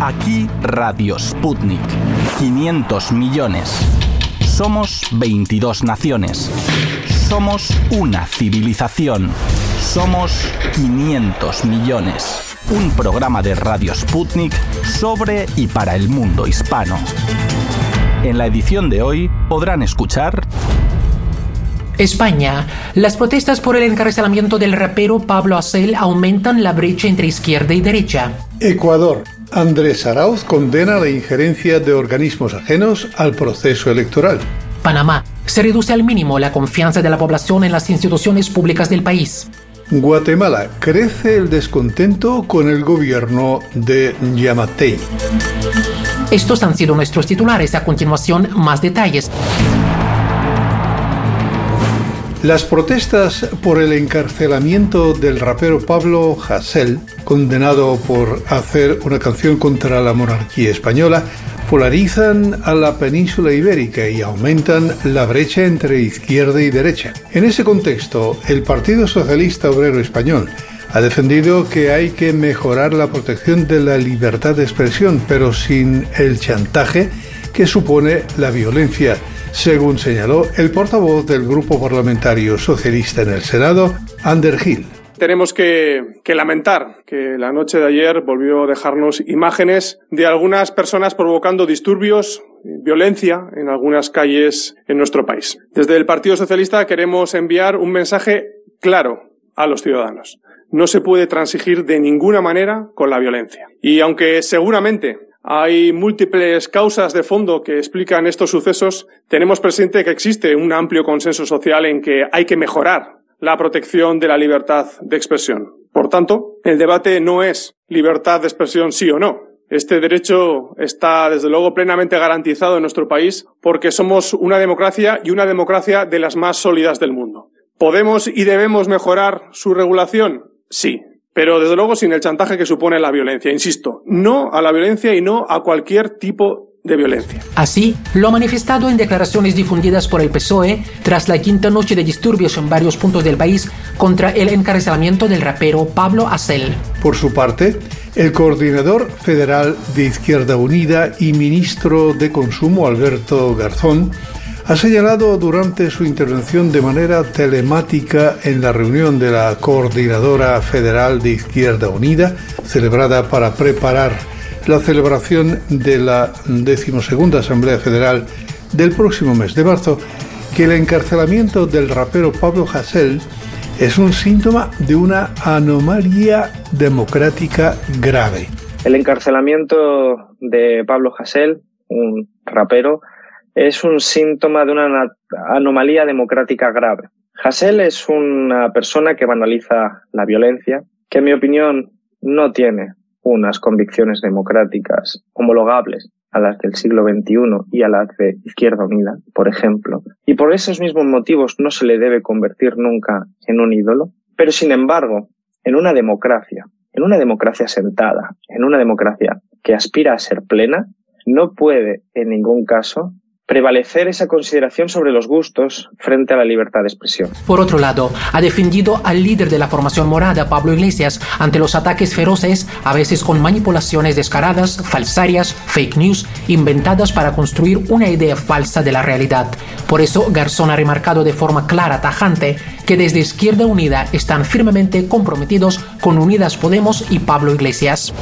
Aquí Radio Sputnik. 500 millones. Somos 22 naciones. Somos una civilización. Somos 500 millones. Un programa de Radio Sputnik sobre y para el mundo hispano. En la edición de hoy podrán escuchar... España. Las protestas por el encarcelamiento del rapero Pablo Hasél aumentan la brecha entre izquierda y derecha. Ecuador. Andrés Arauz condena la injerencia de organismos ajenos al proceso electoral. Panamá. Se reduce al mínimo la confianza de la población en las instituciones públicas del país. Guatemala. Crece el descontento con el gobierno de Yamatei. Estos han sido nuestros titulares. A continuación, más detalles. Las protestas por el encarcelamiento del rapero Pablo Hasél, condenado por hacer una canción contra la monarquía española, polarizan a la península ibérica y aumentan la brecha entre izquierda y derecha. En ese contexto, el Partido Socialista Obrero Español ha defendido que hay que mejorar la protección de la libertad de expresión, pero sin el chantaje que supone la violencia, según señaló el portavoz del Grupo Parlamentario Socialista en el Senado, Ander Gil. Tenemos que lamentar que la noche de ayer volvió a dejarnos imágenes de algunas personas provocando disturbios, violencia en algunas calles en nuestro país. Desde el Partido Socialista queremos enviar un mensaje claro a los ciudadanos. No se puede transigir de ninguna manera con la violencia. Y aunque seguramente hay múltiples causas de fondo que explican estos sucesos, tenemos presente que existe un amplio consenso social en que hay que mejorar la protección de la libertad de expresión. Por tanto, el debate no es libertad de expresión sí o no. Este derecho está, desde luego, plenamente garantizado en nuestro país porque somos una democracia y una democracia de las más sólidas del mundo. ¿Podemos y debemos mejorar su regulación? Sí. Pero, desde luego, sin el chantaje que supone la violencia. Insisto, no a la violencia y no a cualquier tipo de violencia. Así lo ha manifestado en declaraciones difundidas por el PSOE tras la quinta noche de disturbios en varios puntos del país contra el encarcelamiento del rapero Pablo Hasél. Por su parte, el coordinador federal de Izquierda Unida y ministro de Consumo, Alberto Garzón, ha señalado durante su intervención de manera telemática en la reunión de la Coordinadora Federal de Izquierda Unida, celebrada para preparar la celebración de la 12ª Asamblea Federal del próximo mes de marzo, que el encarcelamiento del rapero Pablo Hasél es un síntoma de una anomalía democrática grave. El encarcelamiento de Pablo Hasél, un rapero, es un síntoma de una anomalía democrática grave. Hasél es una persona que banaliza la violencia, que en mi opinión no tiene unas convicciones democráticas homologables a las del siglo XXI y a las de Izquierda Unida, por ejemplo. Y por esos mismos motivos no se le debe convertir nunca en un ídolo. Pero sin embargo, en una democracia sentada, en una democracia que aspira a ser plena, no puede en ningún caso prevalecer esa consideración sobre los gustos frente a la libertad de expresión. Por otro lado, ha defendido al líder de la formación morada, Pablo Iglesias, ante los ataques feroces, a veces con manipulaciones descaradas, falsarias, fake news, inventadas para construir una idea falsa de la realidad. Por eso, Garzón ha remarcado de forma clara, tajante, que desde Izquierda Unida están firmemente comprometidos con Unidas Podemos y Pablo Iglesias.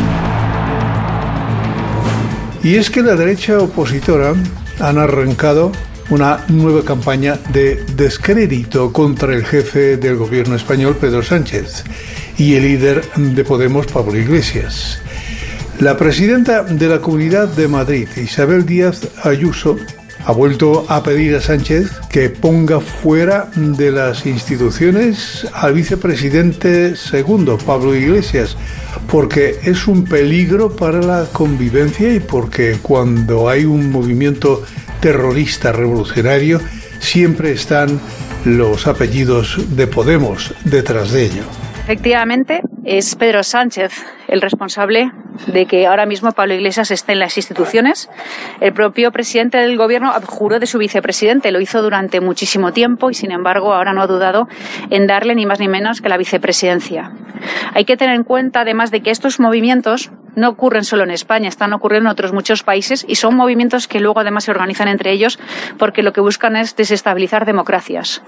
Y es que la derecha opositora han arrancado una nueva campaña de descrédito contra el jefe del gobierno español, Pedro Sánchez, y el líder de Podemos, Pablo Iglesias. La presidenta de la Comunidad de Madrid, Isabel Díaz Ayuso, ha vuelto a pedir a Sánchez que ponga fuera de las instituciones al vicepresidente segundo, Pablo Iglesias, porque es un peligro para la convivencia y porque cuando hay un movimiento terrorista revolucionario siempre están los apellidos de Podemos detrás de ello. Efectivamente, es Pedro Sánchez el responsable de que ahora mismo Pablo Iglesias esté en las instituciones. El propio presidente del gobierno abjuró de su vicepresidente, lo hizo durante muchísimo tiempo y sin embargo ahora no ha dudado en darle ni más ni menos que la vicepresidencia. Hay que tener en cuenta además de que estos movimientos no ocurren solo en España, están ocurriendo en otros muchos países y son movimientos que luego además se organizan entre ellos porque lo que buscan es desestabilizar democracias.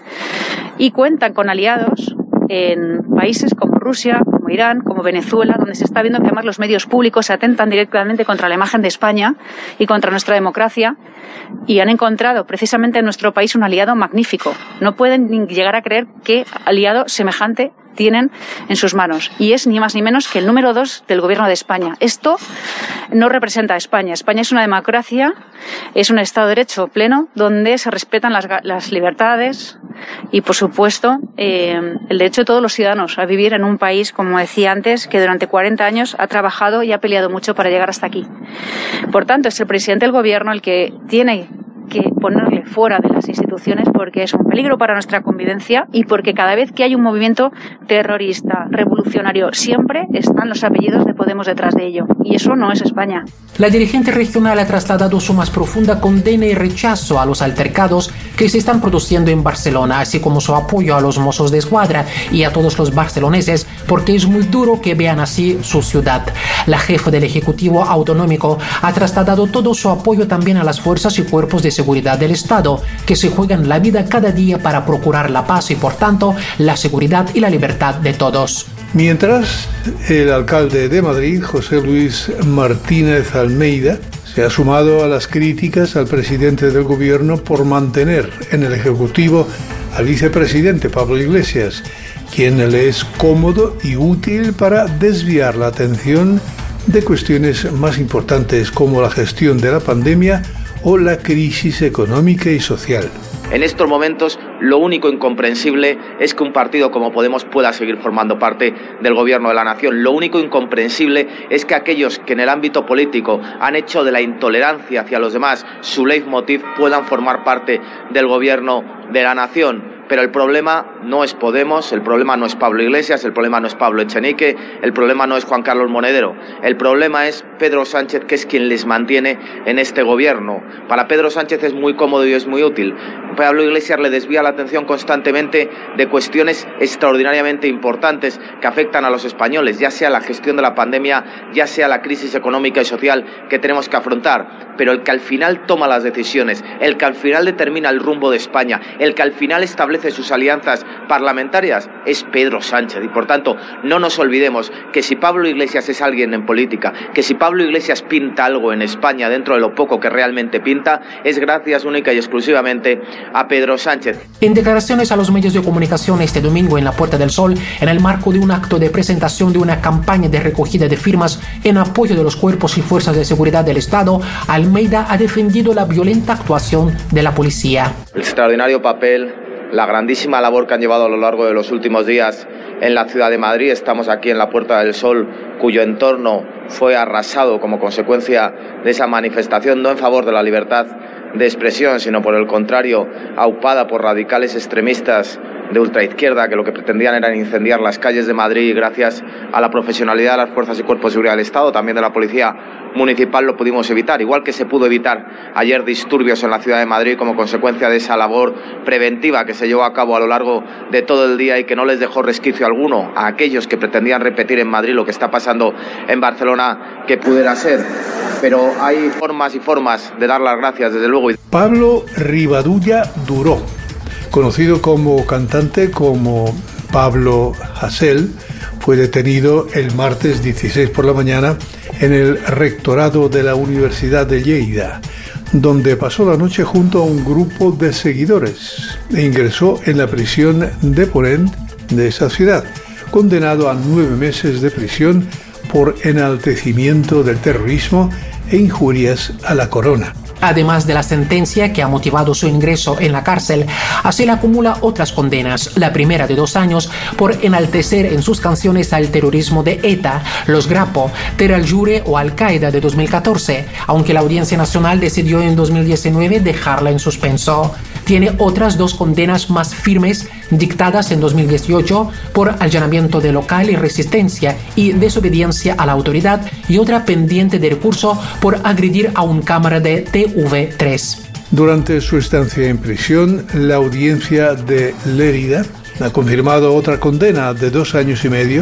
Y cuentan con aliados en países como Rusia, como Irán, como Venezuela, donde se está viendo que además los medios públicos se atentan directamente contra la imagen de España y contra nuestra democracia, y han encontrado precisamente en nuestro país un aliado magnífico. No pueden ni llegar a creer qué aliado semejante tienen en sus manos, y es ni más ni menos que el número 2 del gobierno de España. Esto no representa a España. España es una democracia, es un Estado de Derecho pleno, donde se respetan las libertades y, por supuesto, el derecho de todos los ciudadanos a vivir en un país, como decía antes, que durante 40 años ha trabajado y ha peleado mucho para llegar hasta aquí. Por tanto, es el presidente del gobierno el que tiene que ponerle fuera de las instituciones, porque es un peligro para nuestra convivencia y porque cada vez que hay un movimiento terrorista, revolucionario, siempre están los apellidos de Podemos detrás de ello. Y eso no es España. La dirigente regional ha trasladado su más profunda condena y rechazo a los altercados que se están produciendo en Barcelona, así como su apoyo a los Mossos de Escuadra y a todos los barceloneses, porque es muy duro que vean así su ciudad. La jefa del Ejecutivo Autonómico ha trasladado todo su apoyo también a las fuerzas y cuerpos de seguridad del Estado, que se juegan la vida cada día para procurar la paz y, por tanto, la seguridad y la libertad de todos. Mientras, el alcalde de Madrid, José Luis Martínez Almeida, se ha sumado a las críticas al presidente del gobierno por mantener en el Ejecutivo al vicepresidente Pablo Iglesias, quien le es cómodo y útil para desviar la atención de cuestiones más importantes como la gestión de la pandemia o la crisis económica y social. En estos momentos, lo único incomprensible es que un partido como Podemos pueda seguir formando parte del gobierno de la nación. Lo único incomprensible es que aquellos que en el ámbito político han hecho de la intolerancia hacia los demás su leitmotiv puedan formar parte del gobierno de la nación. Pero el problema no es Podemos, el problema no es Pablo Iglesias, el problema no es Pablo Echenique, el problema no es Juan Carlos Monedero. El problema es Pedro Sánchez, que es quien les mantiene en este gobierno. Para Pedro Sánchez es muy cómodo y es muy útil. Pablo Iglesias le desvía la atención constantemente de cuestiones extraordinariamente importantes que afectan a los españoles, ya sea la gestión de la pandemia, ya sea la crisis económica y social que tenemos que afrontar. Pero el que al final toma las decisiones, el que al final determina el rumbo de España, el que al final establece sus alianzas parlamentarias es Pedro Sánchez. Y por tanto, no nos olvidemos que si Pablo Iglesias es alguien en política, que si Pablo Iglesias pinta algo en España dentro de lo poco que realmente pinta, es gracias única y exclusivamente a Pedro Sánchez. En declaraciones a los medios de comunicación este domingo en la Puerta del Sol, en el marco de un acto de presentación de una campaña de recogida de firmas en apoyo de los cuerpos y fuerzas de seguridad del Estado, Almeida ha defendido la violenta actuación de la policía. El extraordinario papel, la grandísima labor que han llevado a lo largo de los últimos días en la ciudad de Madrid. Estamos aquí en la Puerta del Sol, cuyo entorno fue arrasado como consecuencia de esa manifestación, no en favor de la libertad de expresión, sino por el contrario, aupada por radicales extremistas de ultraizquierda que lo que pretendían era incendiar las calles de Madrid, y gracias a la profesionalidad de las fuerzas y cuerpos de seguridad del Estado, también de la policía municipal, lo pudimos evitar, igual que se pudo evitar ayer disturbios en la ciudad de Madrid como consecuencia de esa labor preventiva que se llevó a cabo a lo largo de todo el día y que no les dejó resquicio alguno a aquellos que pretendían repetir en Madrid lo que está pasando en Barcelona que pudiera ser. Pero hay formas y formas de dar las gracias, desde luego. Pablo Rivadulla Duró, conocido como cantante como Pablo Hasél, fue detenido el martes 16 por la mañana en el rectorado de la Universidad de Lleida, donde pasó la noche junto a un grupo de seguidores e ingresó en la prisión de Ponent de esa ciudad, condenado a 9 meses de prisión por enaltecimiento del terrorismo e injurias a la corona. Además de la sentencia que ha motivado su ingreso en la cárcel, Hasél acumula otras condenas. La primera de 2 años por enaltecer en sus canciones al terrorismo de ETA, los Grapo, Terra al Jure o Al-Qaeda de 2014, aunque la Audiencia Nacional decidió en 2019 dejarla en suspenso. Tiene otras 2 condenas más firmes dictadas en 2018 por allanamiento de local y resistencia y desobediencia a la autoridad, y otra pendiente de recurso por agredir a un cámara de TV3. Durante su estancia en prisión, la audiencia de Lérida ha confirmado otra condena de 2 años y medio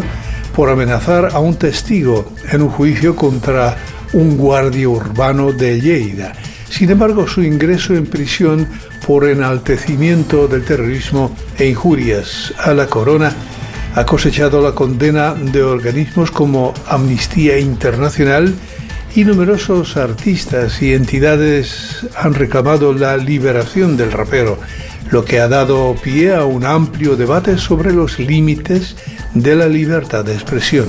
por amenazar a un testigo en un juicio contra un guardia urbano de Lleida. Sin embargo, su ingreso en prisión por enaltecimiento del terrorismo e injurias a la corona ha cosechado la condena de organismos como Amnistía Internacional, y numerosos artistas y entidades han reclamado la liberación del rapero, lo que ha dado pie a un amplio debate sobre los límites de la libertad de expresión.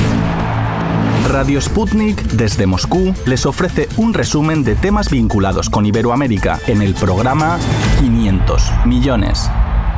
Radio Sputnik, desde Moscú, les ofrece un resumen de temas vinculados con Iberoamérica en el programa 500 millones.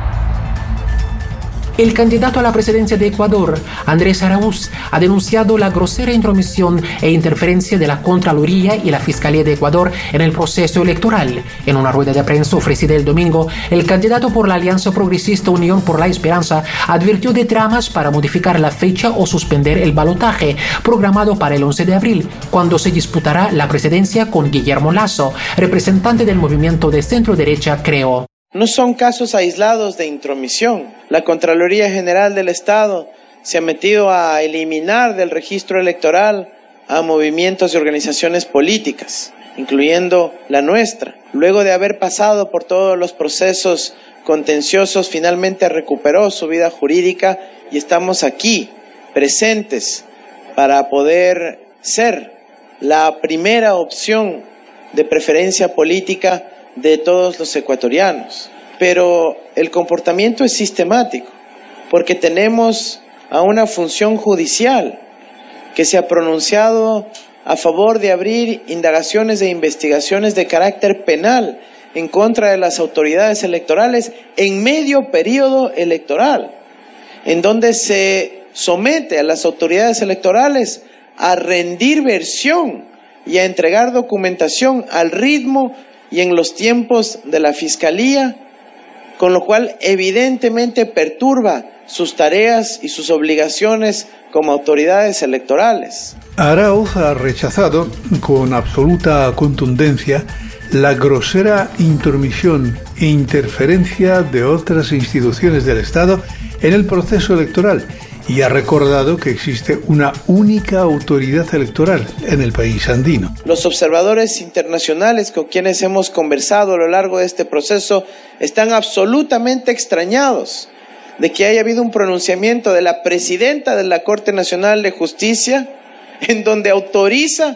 El candidato a la presidencia de Ecuador, Andrés Araúz, ha denunciado la grosera intromisión e interferencia de la Contraloría y la Fiscalía de Ecuador en el proceso electoral. En una rueda de prensa ofrecida el domingo, el candidato por la Alianza Progresista Unión por la Esperanza advirtió de tramas para modificar la fecha o suspender el balotaje programado para el 11 de abril, cuando se disputará la presidencia con Guillermo Lasso, representante del movimiento de centro-derecha Creo. No son casos aislados de intromisión. La Contraloría General del Estado se ha metido a eliminar del registro electoral a movimientos y organizaciones políticas, incluyendo la nuestra. Luego de haber pasado por todos los procesos contenciosos, finalmente recuperó su vida jurídica y estamos aquí, presentes, para poder ser la primera opción de preferencia política de todos los ecuatorianos. Pero el comportamiento es sistemático, porque tenemos a una función judicial que se ha pronunciado a favor de abrir indagaciones e investigaciones de carácter penal en contra de las autoridades electorales en medio periodo electoral, en donde se somete a las autoridades electorales a rendir versión y a entregar documentación al ritmo y en los tiempos de la Fiscalía, con lo cual evidentemente perturba sus tareas y sus obligaciones como autoridades electorales. Araúz ha rechazado con absoluta contundencia la grosera intromisión e interferencia de otras instituciones del Estado en el proceso electoral y ha recordado que existe una única autoridad electoral en el país andino. Los observadores internacionales con quienes hemos conversado a lo largo de este proceso están absolutamente extrañados de que haya habido un pronunciamiento de la presidenta de la Corte Nacional de Justicia en donde autoriza,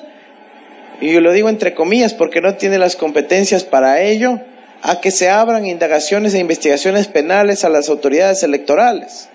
y yo lo digo entre comillas porque no tiene las competencias para ello, a que se abran indagaciones e investigaciones penales a las autoridades electorales.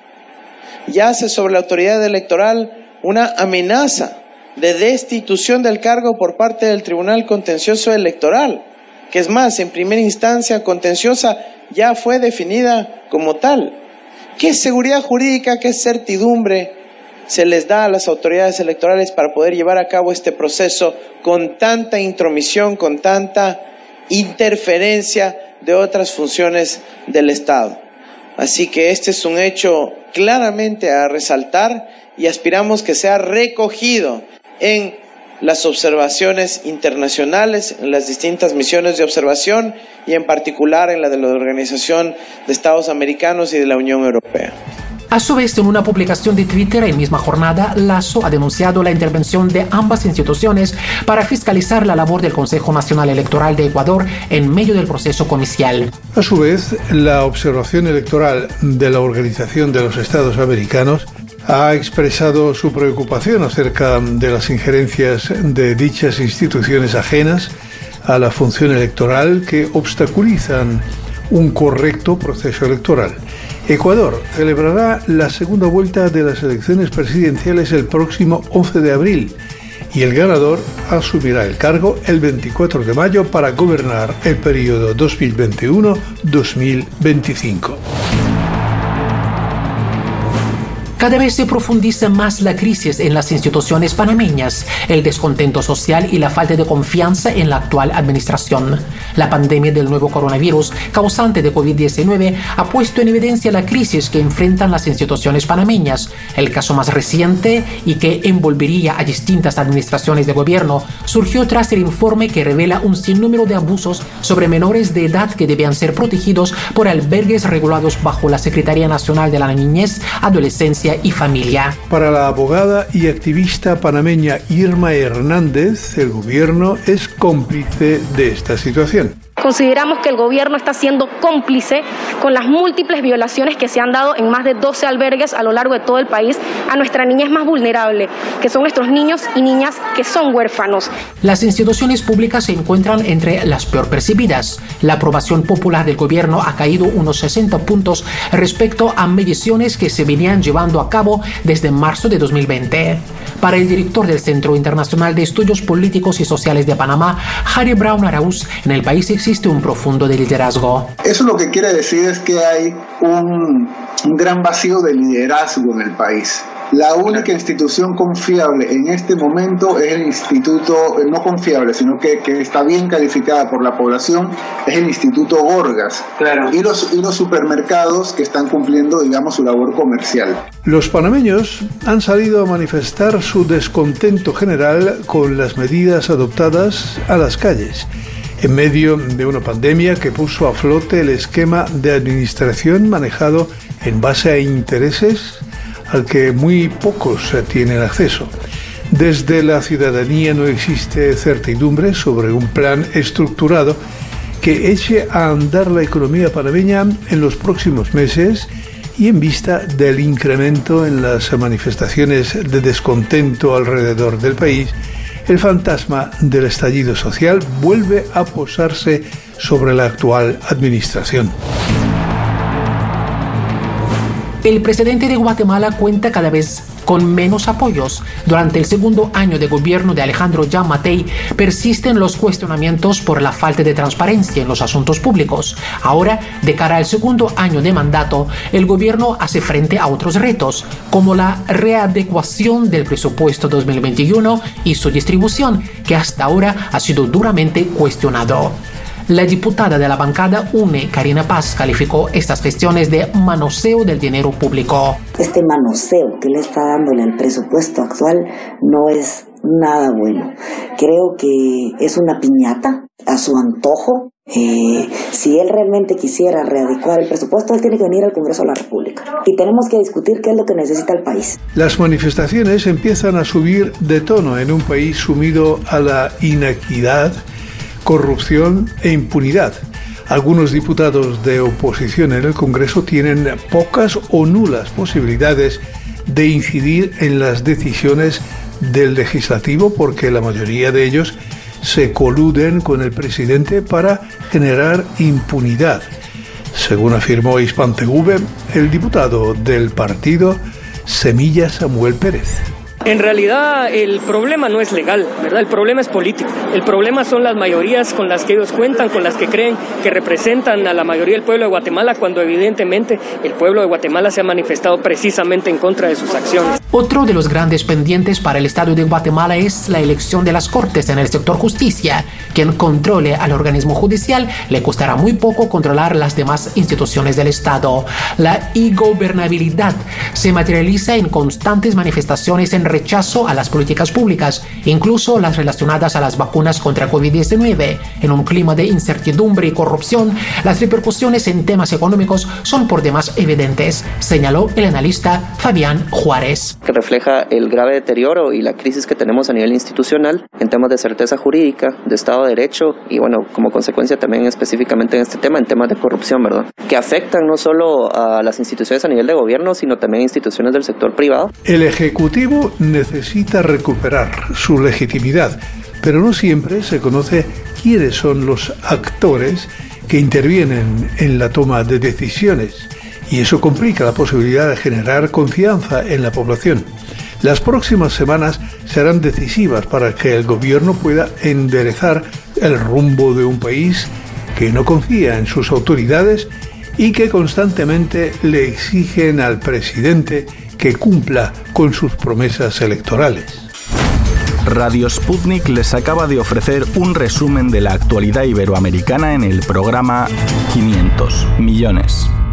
Y hace sobre la autoridad electoral una amenaza de destitución del cargo por parte del Tribunal Contencioso Electoral, que es más, en primera instancia contenciosa ya fue definida como tal. ¿Qué seguridad jurídica, qué certidumbre se les da a las autoridades electorales para poder llevar a cabo este proceso con tanta intromisión, con tanta interferencia de otras funciones del Estado? Así que este es un hecho claramente a resaltar y aspiramos que sea recogido en las observaciones internacionales, en las distintas misiones de observación y en particular en la de la Organización de Estados Americanos y de la Unión Europea. A su vez, en una publicación de Twitter en misma jornada, Lasso ha denunciado la intervención de ambas instituciones para fiscalizar la labor del Consejo Nacional Electoral de Ecuador en medio del proceso comicial. A su vez, la observación electoral de la Organización de los Estados Americanos ha expresado su preocupación acerca de las injerencias de dichas instituciones ajenas a la función electoral que obstaculizan un correcto proceso electoral. Ecuador celebrará la segunda vuelta de las elecciones presidenciales el próximo 11 de abril y el ganador asumirá el cargo el 24 de mayo para gobernar el periodo 2021-2025. Cada vez se profundiza más la crisis en las instituciones panameñas, el descontento social y la falta de confianza en la actual administración. La pandemia del nuevo coronavirus, causante de COVID-19, ha puesto en evidencia la crisis que enfrentan las instituciones panameñas. El caso más reciente, y que envolvería a distintas administraciones de gobierno, surgió tras el informe que revela un sinnúmero de abusos sobre menores de edad que debían ser protegidos por albergues regulados bajo la Secretaría Nacional de la Niñez, Adolescencia infancia y familia. Para la abogada y activista panameña Irma Hernández, el gobierno es cómplice de esta situación. Consideramos que el gobierno está siendo cómplice con las múltiples violaciones que se han dado en más de 12 albergues a lo largo de todo el país a nuestra niñez más vulnerable, que son nuestros niños y niñas que son huérfanos. Las instituciones públicas se encuentran entre las peor percibidas. La aprobación popular del gobierno ha caído unos 60 puntos respecto a mediciones que se venían llevando a cabo desde marzo de 2020. Para el director del Centro Internacional de Estudios Políticos y Sociales de Panamá, Harry Brown Arauz, en el país existe un profundo de liderazgo. Eso lo que quiere decir es que hay un gran vacío de liderazgo en el país. La única institución confiable en este momento es el instituto, no confiable, sino que está bien calificada por la población, es el Instituto Gorgas. Claro. Y los supermercados que están cumpliendo, digamos, su labor comercial. Los panameños han salido a manifestar su descontento general con las medidas adoptadas a las calles, en medio de una pandemia que puso a flote el esquema de administración manejado en base a intereses al que muy pocos tienen acceso. Desde la ciudadanía no existe certidumbre sobre un plan estructurado que eche a andar la economía panameña en los próximos meses, y en vista del incremento en las manifestaciones de descontento alrededor del país, el fantasma del estallido social vuelve a posarse sobre la actual administración. El presidente de Guatemala cuenta cada vez con menos apoyos. Durante el segundo año de gobierno de Alejandro Yamatei persisten los cuestionamientos por la falta de transparencia en los asuntos públicos. Ahora, de cara al segundo año de mandato, el gobierno hace frente a otros retos, como la readecuación del presupuesto 2021 y su distribución, que hasta ahora ha sido duramente cuestionado. La diputada de la bancada UNE, Karina Paz, calificó estas gestiones de manoseo del dinero público. Este manoseo que le está dándole al presupuesto actual no es nada bueno. Creo que es una piñata a su antojo. Si él realmente quisiera readecuar el presupuesto, él tiene que venir al Congreso de la República. Y tenemos que discutir qué es lo que necesita el país. Las manifestaciones empiezan a subir de tono en un país sumido a la inequidad, corrupción e impunidad. Algunos diputados de oposición en el Congreso tienen pocas o nulas posibilidades de incidir en las decisiones del legislativo porque la mayoría de ellos se coluden con el presidente para generar impunidad. Según afirmó HispanTV, el diputado del partido Semilla Samuel Pérez. En realidad el problema no es legal, ¿verdad? El problema es político. El problema son las mayorías con las que ellos cuentan, con las que creen que representan a la mayoría del pueblo de Guatemala, cuando evidentemente el pueblo de Guatemala se ha manifestado precisamente en contra de sus acciones. Otro de los grandes pendientes para el Estado de Guatemala es la elección de las Cortes en el sector justicia. Quien controle al organismo judicial le costará muy poco controlar las demás instituciones del Estado. La ingobernabilidad se materializa en constantes manifestaciones en rechazo a las políticas públicas, incluso las relacionadas a las vacunas contra COVID-19. En un clima de incertidumbre y corrupción, las repercusiones en temas económicos son por demás evidentes, señaló el analista Fabián Juárez. Que refleja el grave deterioro y la crisis que tenemos a nivel institucional en temas de certeza jurídica, de Estado de Derecho y, bueno, como consecuencia también específicamente en este tema, en temas de corrupción, ¿verdad? Que afectan no solo a las instituciones a nivel de gobierno, sino también a instituciones del sector privado. El Ejecutivo necesita recuperar su legitimidad, pero no siempre se conoce quiénes son los actores que intervienen en la toma de decisiones, y eso complica la posibilidad de generar confianza en la población. Las próximas semanas serán decisivas para que el gobierno pueda enderezar el rumbo de un país que no confía en sus autoridades y que constantemente le exigen al presidente que cumpla con sus promesas electorales. Radio Sputnik les acaba de ofrecer un resumen de la actualidad iberoamericana en el programa 500 millones.